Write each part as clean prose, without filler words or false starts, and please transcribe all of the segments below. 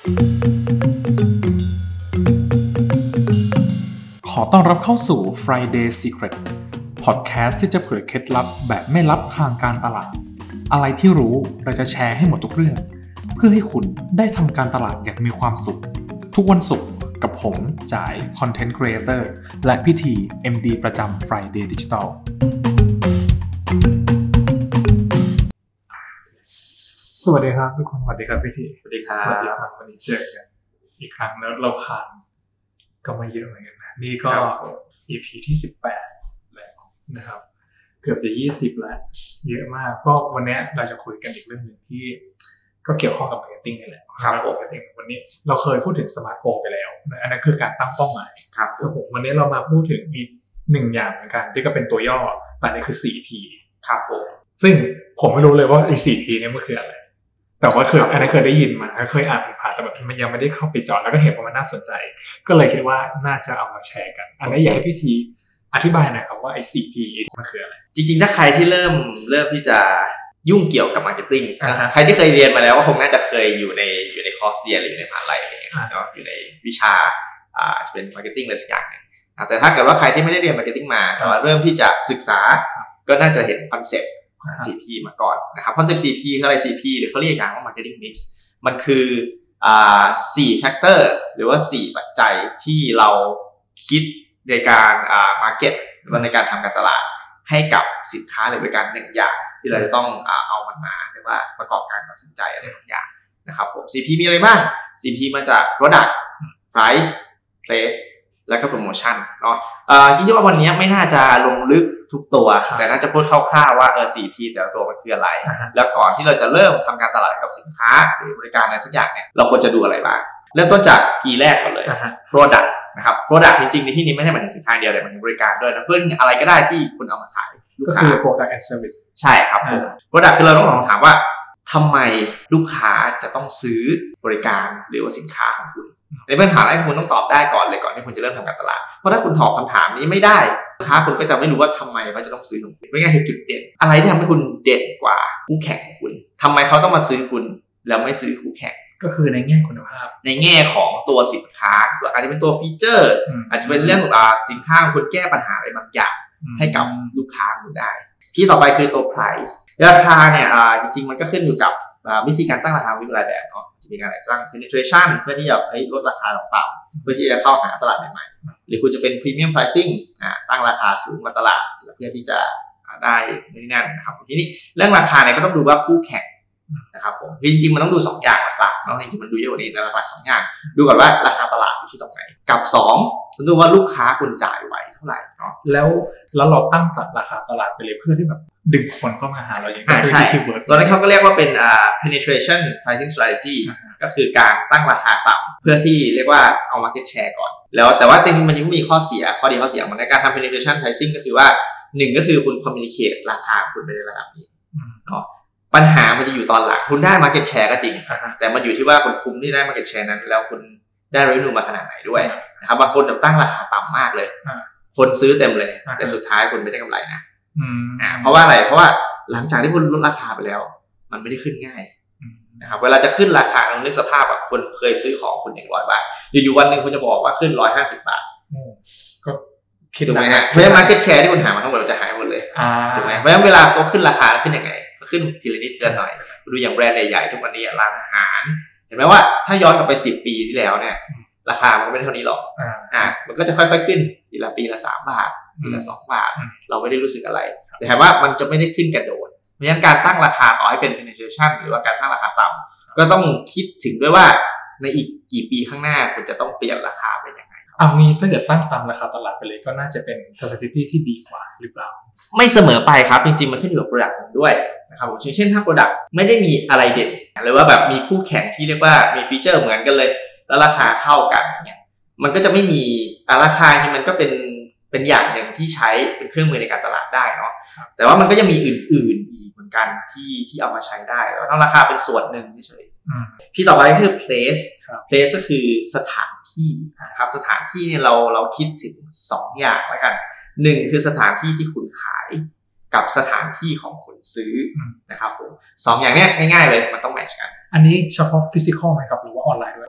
ขอต้อนรับเข้าสู่ Friday Secret Podcast ที่จะเผยเคล็ดลับแบบไม่ลับทางการตลาดอะไรที่รู้เราจะแชร์ให้หมดทุกเรื่องเพื่อให้คุณได้ทำการตลาดอย่างมีความสุขทุกวันศุกร์กับผมจ่าย Content Creator และพี่ที MD ประจำ Friday Digitalสวัสดีครับทุกคนสวัสดีครับพี่ทีสวัสดีครับวันนี้เจอกันอีกครั้งแล้วเราผ่านก็มาเยอะเหมือนกันนะนี่ก็ EP ที่18แล้วนะครับเกือบจะ20แล้วเยอะมากก็วันนี้เราจะคุยกันอีกเรื่องนึงที่ก็เกี่ยวข้องกับ marketing นี่แหละครับผม marketing วันนี้เราเคยพูดถึง smart goal ไปแล้วอันนั้นคือการตั้งเป้าหมายครับผมวันนี้เรามาพูดถึงอีก1อย่างเหมือนกันที่ก็เป็นตัวย่อแต่นี่คือ 4P ครับผมซึ่งผมไม่รู้เลยว่าไอ้ 4P เนี่ยมันคืออะไรแต่ว่าอันนั้นเคยได้ยินมาเคยอ่านผ่านแต่แบบมันยังไม่ได้เข้าไปเจาะแล้วก็เห็นว่ามันน่าสนใจก็เลยคิดว่าน่าจะเอามาแชร์กันอันนี้อยากให้พี่ทีอธิบายหน่อยครับว่าไอ้ 4P มันคืออะไรจริงๆถ้าใครที่เริ่มที่จะยุ่งเกี่ยวกับมาร์เก็ตติ้งใครที่เคยเรียนมาแล้วก็คงน่าจะเคยอยู่ในคอร์สเรียนหรืออยู่ในมหาลัยอะไรเงี้ยเนาะอยู่ในวิชาจะเป็นมาร์เก็ตติ้งอะไรสักอย่างนึงแต่ถ้าเกิดว่าใครที่ไม่ได้เรียนมาร์เก็ตติ้งมาแต่ว่าเริ่มที่จะศึกษาก็น่าจะเห็นคอนเซ็ปต์4P มาก่อนนะครับคอนเซ็ปต์ 4P คืออะไร 4P หรือเขาเรียกอย่างว่า marketing mix มันคือ4 factor หรือว่า4ปัจจัยที่เราคิดในการmarket หรือว่าในการทำการตลาดให้กับสินค้าหรือบริการ1อย่างที่เราจะต้องเอามันมาเรียกว่าประกอบการตัดสินใจอะไรบางอย่างนะครับผม 4P มีอะไรบ้าง 4P มาจาก product price place แล้วก็ promotion เนาะจริงๆว่าวันนี้ไม่น่าจะลงลึกทุกตัวแต่น่าจะพูดคร่าวๆว่า4P แต่ละตัวมันคืออะไรแล้วก่อนที่เราจะเริ่มทำการตลาดกับสินค้าหรือบริการอะไรสักอย่างเนี่ยเราควรจะดูอะไรบ้างเริ่มต้นจาก P แรกก่อนเลย product นะครับ product จริงๆในที่นี้ไม่ใช่หมายถึงสินค้าเดียวแต่หมายถึงบริการด้วยนะเพื่ออะไรก็ได้ที่คุณเอามาขายลูกค้าก็คือ product and service ใช่ครับผม product คือเราต้องลองถามว่าทำไมลูกค้าจะต้องซื้อบริการหรือว่าสินค้าของคุณในปัญหาแรกคุณต้องตอบได้ก่อนเลยก่อนที่คุณจะเริ่มทำการตลาดเพราะถ้าคุณตอบคำถามนี้ไม่ได้ลูกค้าคุณก็จะไม่รู้ว่าทำไมเขาจะต้องซื้อของคุณไม่งั้นคือจุดเด่นอะไรที่ทำให้คุณเด่นกว่าคู่แข่งของคุณทำไมเขาต้องมาซื้อคุณแล้วไม่ซื้อคู่แข่งก็คือในแง่คุณภาพในแง่ของตัวสินค้าอาจจะเป็นตัวฟีเจอร์อาจจะเป็นเรื่องสินค้าของคุณแก้ปัญหาอะไรบางอย่างให้กับลูกค้าคุณได้ที่ต่อไปคือตัว price ราคาเนี่ยจริงๆมันก็ขึ้นอยู่กับวิธีการตั้งราคาวิธีหลายแบบเนาะจะมีการสร้าง penetration เพื่อที่จะลดราคาต่ำๆเพื่อที่จะเข้าหาตลาดใหม่ๆหรือคุณจะเป็น premium pricing ตั้งราคาสูงกว่าตลาดเพื่อที่จะได้นี่นั่นนะครับทีนี้เรื่องราคาเนี่ยก็ต้องดูว่าคู่แข่งนะครับผมจริงๆมันต้องดู2อย่างหลักๆเนาะจริงๆมันดูเยอะกว่านี้แต่หลักๆ2อย่างดูก่อนว่าราคาตลาดอยู่ที่ตรงไหนกับ2คุณดูว่าลูกค้าคุณจ่ายไหวเท่าไหร่เนาะแล้วเราตั้งราคาตลาดไปเลยเพื่อที่แบบดึงคนเข้ามาหาเราอย่างใช่ตอนนั้นเขาก็เรียกว่าเป็นpenetration pricing strategy ก็คือการตั้งราคาต่ำเพื่อที่เรียกว่าเอา market share ก่อนแล้วแต่ว่ามันยังมีข้อดีข้อเสียมันในการทำ penetration pricing ก็คือว่า1ก็คือคุณ communicate ราคาคุณไปในระดับนี้เนาะปัญหามันจะอยู่ตอนหลังคุณได้ market share ก็จริงแต่มันอยู่ที่ว่าคุณคุ้มที่ได้ market share นั้นแล้วคุณได้ revenue มาขนาดไหนด้วยนะครับบางคนตั้งราคาต่ำมากเลยคนซื้อเต็มเลยแต่สุดท้ายคุณไม่ได้กำไรนะเพราะว่าอะไรเพราะว่าหลังจากที่คุณลดราคาไปแล้วมันไม่ได้ขึ้นง่ายนะครับเวลาจะขึ้นราคาลองนึกสภาพแบบคนเคยซื้อของคุณ100 บาทอยู่วันนึงคุณจะบอกว่าขึ้น150 บาทก็คิดถูกไหมฮะเพราะฉะนั้น market share ที่คุณหามาทั้งหมดจะหายหมดเลยถูกไหมเพราะฉะนั้นเวลาเขาขึ้นราคาขึ้นยังไงขึ้นทีละนิดทีละหน่อยดูอย่างแบรนด์ใหญ่ๆทุกวันนี้ร้านอาหารเห็นไหมว่าถ้าย้อนกลับไป10 ปีที่แล้วเนี่ยราคามันก็ไม่เท่านี้หรอกมันก็จะค่อยๆขึ้นปีละ3 บาทปีละ2 บาทเราไม่ได้รู้สึกอะไรแต่ถามว่ามันจะไม่ได้ขึ้นกระโดดเพราะฉะนั้นการตั้งราคาต่อให้เป็น penetration หรือว่าการตั้งราคาต่ำก็ต้องคิดถึงด้วยว่าในอีกกี่ปีข้างหน้าคุณจะต้องเปลี่ยนราคาเป็นยังไงงี้ถ้าเกิดตั้งตามราคาตลาดไปเลยก็น่าจะเป็น strategy ที่ดีกว่าหรือเปล่าไม่เสมอไปครับจริงๆมันขึ้นอยู่กับ product ด้วยนะครับผมเช่นถ้า product ไม่ได้มีอะไรเด่นหรือว่าแบบมีคู่แข่งที่เรียกว่ามีฟีเจอร์เหมือนกันเลยแล้วราคาเท่ากันเนี่ยมันก็จะไม่มีราคาจริงมันก็เป็นอย่างหนึ่งที่ใช้เป็นเครื่องมือในการตลาดได้เนาะแต่ว่ามันก็จะมีอื่นๆอีกเหมือนกันที่เอามาใช้ได้แล้วราคาเป็นส่วนหนึ่งเฉยๆที่ต่อไปคือ place ก็คือสถานที่นะครับสถานที่เนี่ยเราคิดถึง2อย่างแล้วกัน1คือสถานที่ที่คุณขายกับสถานที่ของคนซื้อนะครับผม2อย่างเนี้ยง่ายๆเลยมันต้องแมทช์กันอันนี้เฉพาะ physical ไหมครับหรือว่าออนไลน์ด้วย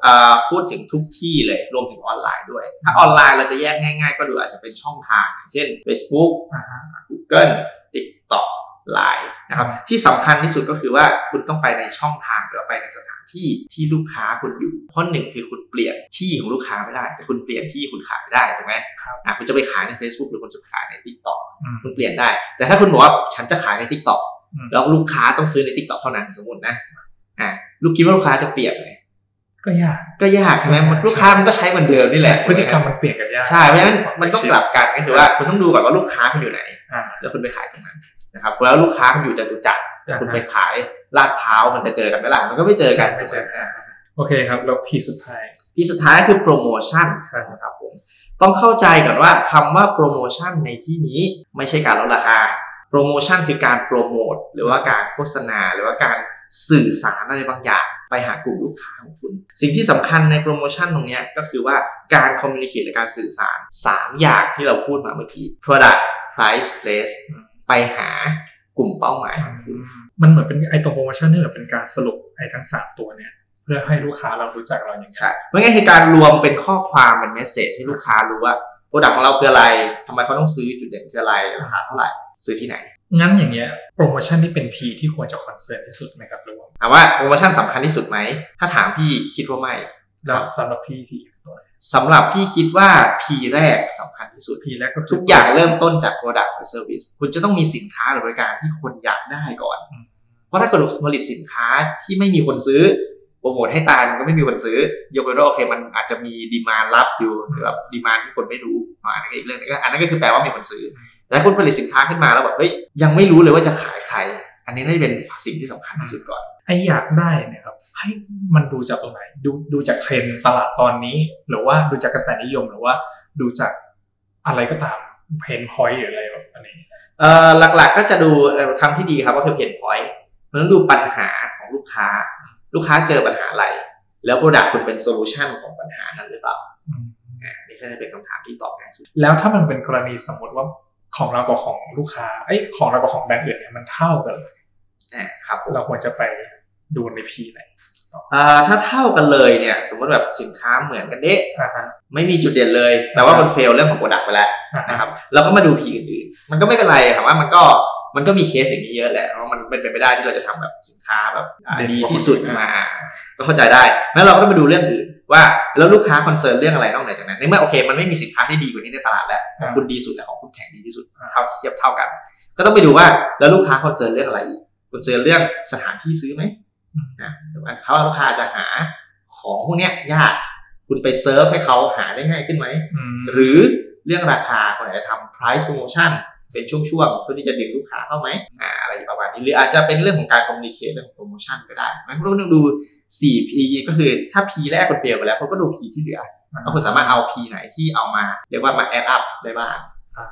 พูดถึงทุกที่เลยรวมถึงออนไลน์ด้วยถ้าออนไลน์เราจะแยกง่ายๆก็ดูอาจจะเป็นช่องทางเช่น Facebook Google TikTok Line นะครับที่สำคัญที่สุดก็คือว่าคุณต้องไปในช่องทางหรือไปในสถานที่ที่ลูกค้าคุณอยู่เพราะหนึ่งคือคุณเปลี่ยนที่ของลูกค้าไม่ได้แต่คุณเปลี่ยนที่คุณขายได้ถูกไหมคุณจะไปขายใน Facebook หรือคุณจะขายใน TikTok คุณเปลี่ยนได้แต่ถ้าคุณบอกว่าฉันจะขายใน TikTok แล้วลูกค้าต้องซื้อใน TikTok เท่านั้นสมมตินะลูกคิดว่าลูกค้าจะเปลี่ยนไหมก็ยากใช่ไหมลูกค้ามันก็ใช้เหมือนเดิมนี่แหละพฤติกรรมมันเปลี่ยนกันยากใช่เพราะฉะนั้นมันต้องกลับกันก็คือว่าคุณต้องดูก่อนว่าลูกค้าคุณอยู่ไหนแล้วคุณไปขายตรงนั้นนะครับแล้วลูกค้าคุณอยู่จตุจักรคุณไปขายลาดพร้าวมันจะเจอกันไหมล่ะมันก็ไม่เจอกันโอเคครับแล้วพีสุดท้ายคือโปรโมชั่นนะครับผมต้องเข้าใจก่อนว่าคำว่าโปรโมชั่นในที่นี้ไม่ใช่การลดราคาโปรโมชั่นคือการโปรโมทหรือว่าการโฆษณาหรือว่าการสื่อสารอะไรบางอย่างไปหากลุ่มลูกค้าของคุณสิ่งที่สำคัญในโปรโมชั่นตรงนี้ก็คือว่าการคอมมิวนิเคชและการสื่อสาร3อย่างที่เราพูดมาเมื่อกี้ product price place ไปหากลุ่มเป้าหมายของคุณมันเหมือนเป็นไอ้ตัวโปรโมชั่นนี่เหมือนเป็นการสรุปไอ้ทั้ง3ตัวเนี่ยเพื่อให้ลูกค้าเรารู้จักเราอย่างไรเมื่อกี้คือการรวมเป็นข้อความเป็นเมสเสจให้ลูกค้ารู้ว่า product ของเราคืออะไรทำไมเขาต้องซื้อจุดเด่นคืออะไรราคาเท่าไหร่ซื้อที่ไหนงั้นอย่างเงี้ยโปรโมชั่นที่เป็น P ที่ควรจะคอนเซิร์นที่สุดไหมครับลุงถามว่าโปรโมชั่นสำคัญที่สุดไหมถ้าถามพี่คิดว่าไม่แล้วสำหรับพี่ที่สำหรับพี่คิดว่า P แรกสำคัญที่สุด P แรกก็ทุกอย่างเริ่มต้นจาก product หรือ service คุณจะต้องมีสินค้าหรือบริการที่คนอยากได้ก่อนเพราะถ้าคุณผลิตสินค้าที่ไม่มีคนซื้อโปรโมทให้ตายมันก็ไม่มีคนซื้อยกเว้นว่าโอเคมันอาจจะมีดีมานด์รับอยู่หรือแบบดีมานด์ที่คนไม่รู้อันนั้นก็อีกเรื่องนึงอันนั้นก็คือแปลว่ามีคนซื้อแต่คุณผลิตสินค้าขึ้นมาแล้วแบบเฮ้ยยังไม่รู้เลยว่าจะขายใครอันนี้น่าจะเป็นสิ่งที่สำคัญที่สุดก่อนไออยากได้เนี่ยครับให้มันดูจากตรงไหนดูจากเทรนด์ตลาดตอนนี้หรือว่าดูจากกระแสนิยมหรือว่าดูจากอะไรก็ตามเพนพอยต์หรืออะไรแบบนี้หลักๆก็จะดูคำที่ดีครับก็คือเพนพอยต์มันต้องดูปัญหาของลูกค้าเจอปัญหาอะไรแล้วโปรดักต์คุณเป็นโซลูชันของปัญหานั้นหรือเปล่านี่ก็จะเป็นคำถามที่ตอบง่ายสุดแล้วถ้ามันเป็นกรณีสมมติว่าของเรากับของลูกค้าของเรากับของแบรนด์อื่นเนี่ยมันเท่ากันเลยครับเราควรจะไปดูใน P ไหนถ้าเท่ากันเลยเนี่ยสมมติแบบสินค้าเหมือนกันเด้ไม่มีจุดเด่นเลยแปลว่ามันเฟลเรื่องของโปรดักต์ไปแล้วนะครับเราก็มาดู P อื่นๆมันก็ไม่เป็นไรครับว่ามันก็มีเคสอย่างนี้เยอะแหละเพราะมันเป็นไปไม่ได้ที่เราจะทำแบบสินค้าแบบดีที่สุดมาก็เข้าใจได้แล้วเราก็ต้องมาดูเรื่องอื่นว่าแล้วลูกค้าคอนเซิร์นเรื่องอะไรนอกเหนือจากนั้นในเมื่อโอเคมันไม่มีสินค้าที่ดีกว่านี้ในตลาดแล้วของคุณดีสุดแต่ของคุณแข่งดีที่สุดเท่ากันก็ต้องไปดูว่าแล้วลูกค้าคอนเซิร์นเรื่องอะไรคอนเซิร์นเรื่องสถานที่ซื้อไหมเขาลูกค้าจะหาของพวกนี้ยากคุณไปเซิร์ฟให้เขาหาได้ง่ายขึ้นไหมหรือเรื่องราคาคนอาจจะทำ price promotion เป็นช่วงๆเพื่อที่จะดึงลูกค้าเข้าไหมอะไรประมาณนี้หรืออาจจะเป็นเรื่องของการ communicate เรื่องของ promotion ก็ได้ไม่คุณต้องดู 4P ก็คือถ้า P แรกคุณเฟลไปแล้วคุณก็ดู P ที่เหลือแล้วคุณสามารถเอา P ไหนที่เอามาเรียกว่ามา add up ได้บ้าง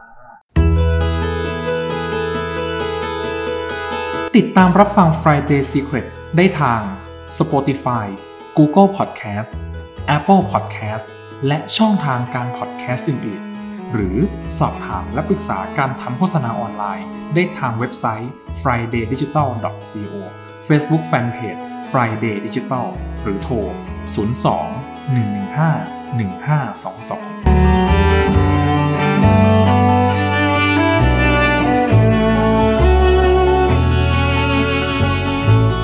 ติดตามรับฟัง Friday Secret ได้ทาง Spotify, Google Podcast, Apple Podcast และช่องทางการ podcast อื่นๆหรือสอบถามและปรึกษาการทำโฆษณาออนไลน์ได้ทางเว็บไซต์ fridaydigital.co Facebook Fanpage Friday Digital หรือโทร 02 115 1522